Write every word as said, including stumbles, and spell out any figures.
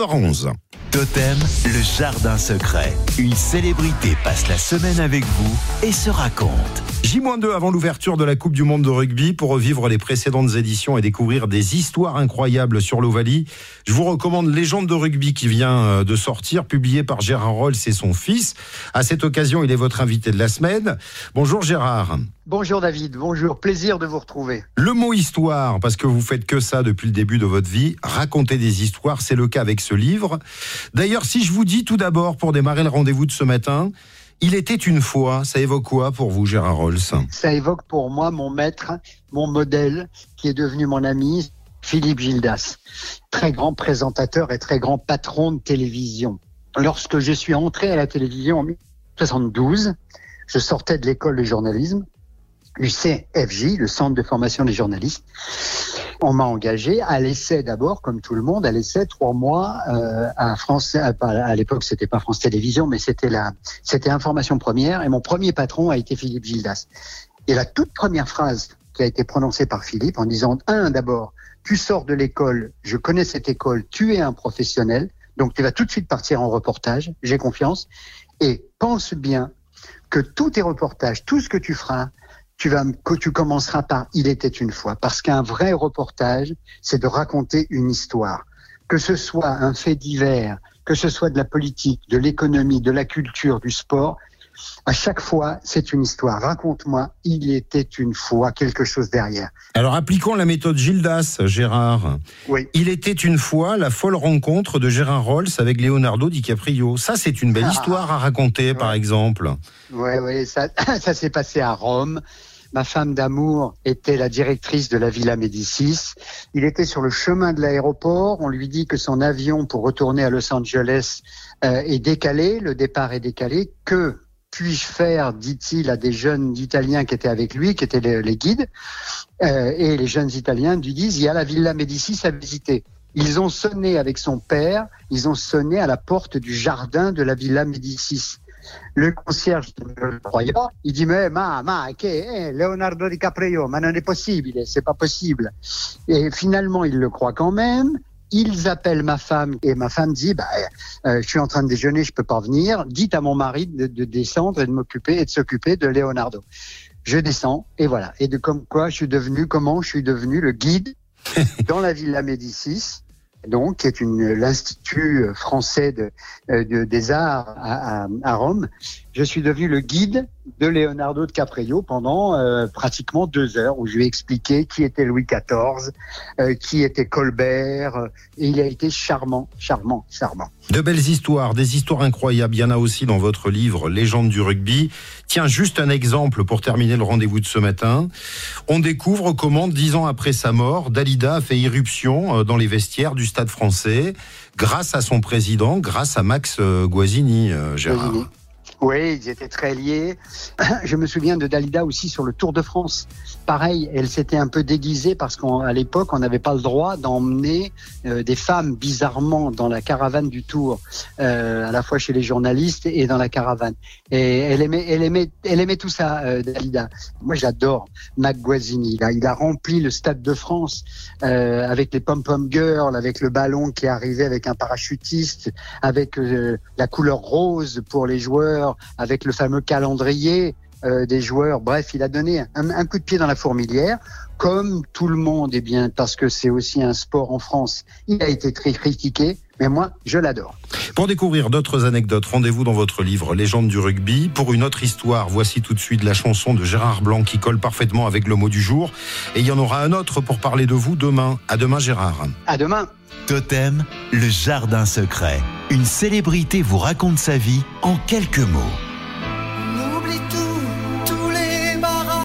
heures onze. Totem, le jardin secret. Une célébrité passe la semaine avec vous et se raconte. J deux avant l'ouverture de la Coupe du Monde de rugby pour revivre les précédentes éditions et découvrir des histoires incroyables sur l'Ovalie. Je vous recommande Légende de rugby qui vient de sortir, publié par Gérard Rolls et son fils. À cette occasion, il est votre invité de la semaine. Bonjour Gérard. Bonjour David, bonjour, plaisir de vous retrouver. Le mot histoire, parce que vous faites que ça depuis le début de votre vie, raconter des histoires, c'est le cas avec ce livre. D'ailleurs, si je vous dis tout d'abord, pour démarrer le rendez-vous de ce matin, il était une fois, ça évoque quoi pour vous Gérard Rolls ? Ça évoque pour moi mon maître, mon modèle, qui est devenu mon ami, Philippe Gildas, très grand présentateur et très grand patron de télévision. Lorsque je suis entré à la télévision en mille neuf cent soixante-douze, je sortais de l'école de journalisme, U C F J, le Centre de formation des journalistes. On m'a engagé à l'essai d'abord, comme tout le monde, à l'essai trois mois euh, à France. À, à l'époque, c'était pas France Télévisions, mais c'était la, c'était Information Première. Et mon premier patron a été Philippe Gildas. Et la toute première phrase qui a été prononcée par Philippe en disant un d'abord, tu sors de l'école, je connais cette école, tu es un professionnel, donc tu vas tout de suite partir en reportage. J'ai confiance et pense bien que tous tes reportages, tout ce que tu feras. Tu vas, que tu commenceras par « Il était une fois ». Parce qu'un vrai reportage, c'est de raconter une histoire. Que ce soit un fait divers, que ce soit de la politique, de l'économie, de la culture, du sport, à chaque fois, c'est une histoire. Raconte-moi, il était une fois quelque chose derrière. Alors, appliquons la méthode Gildas, Gérard. Oui. Il était une fois la folle rencontre de Gérard Rolls avec Leonardo DiCaprio. Ça, c'est une belle ah. histoire à raconter, ouais. par exemple. Oui, oui, ça, ça s'est passé à Rome. Ma femme d'amour était la directrice de la Villa Médicis. Il était sur le chemin de l'aéroport. On lui dit que son avion pour retourner à Los Angeles euh, est décalé. Le départ est décalé. Que puis-je faire, dit-il à des jeunes Italiens qui étaient avec lui, qui étaient les, les guides. Euh, et les jeunes Italiens lui disent, il y a la Villa Médicis à visiter. Ils ont sonné avec son père. Ils ont sonné à la porte du jardin de la Villa Médicis. Le concierge ne le croyait pas. Il dit mais ma ma che eh, Leonardo DiCaprio, ma non è possibile, c'est pas possible. Et finalement il le croit quand même. Ils appellent ma femme et ma femme dit bah euh, je suis en train de déjeuner, je peux pas venir. Dites à mon mari de, de descendre et de m'occuper et de s'occuper de Leonardo. Je descends et voilà. Et de comme quoi je suis devenu comment je suis devenu le guide dans la Villa Médicis. Donc, qui est une, l'Institut français de, de, des arts à, à, à Rome. Je suis devenu le guide de Leonardo DiCaprio pendant euh, pratiquement deux heures où je lui ai expliqué qui était Louis quatorze, euh, qui était Colbert, euh, et il a été charmant, charmant, charmant. De belles histoires, des histoires incroyables. Il y en a aussi dans votre livre Légende du rugby. Tiens, juste un exemple pour terminer le rendez-vous de ce matin. On découvre comment, dix ans après sa mort, Dalida a fait irruption dans les vestiaires du Stade français grâce à son président, grâce à Max Guazzini, euh, Gérard. Guazzini. Oui, ils étaient très liés. Je me souviens de Dalida aussi sur le Tour de France. Pareil, elle s'était un peu déguisée parce qu'à l'époque, on n'avait pas le droit d'emmener euh, des femmes bizarrement dans la caravane du Tour, euh, à la fois chez les journalistes et dans la caravane. Et elle aimait, elle aimait, elle aimait tout ça, euh, Dalida. Moi, j'adore Mac Guazzini. Il a, il a rempli le Stade de France euh, avec les pom-pom girls, avec le ballon qui est arrivé avec un parachutiste, avec euh, la couleur rose pour les joueurs, avec le fameux calendrier euh, des joueurs. Bref, il a donné un, un coup de pied dans la fourmilière, comme tout le monde, eh bien, parce que c'est aussi un sport en France. Il a été très critiqué, mais moi, je l'adore. Pour découvrir d'autres anecdotes, rendez-vous dans votre livre Légende du rugby. Pour une autre histoire, voici tout de suite la chanson de Gérard Blanc qui colle parfaitement avec le mot du jour. Et il y en aura un autre pour parler de vous demain. À demain, Gérard. À demain. Totem, le jardin secret. Une célébrité vous raconte sa vie en quelques mots.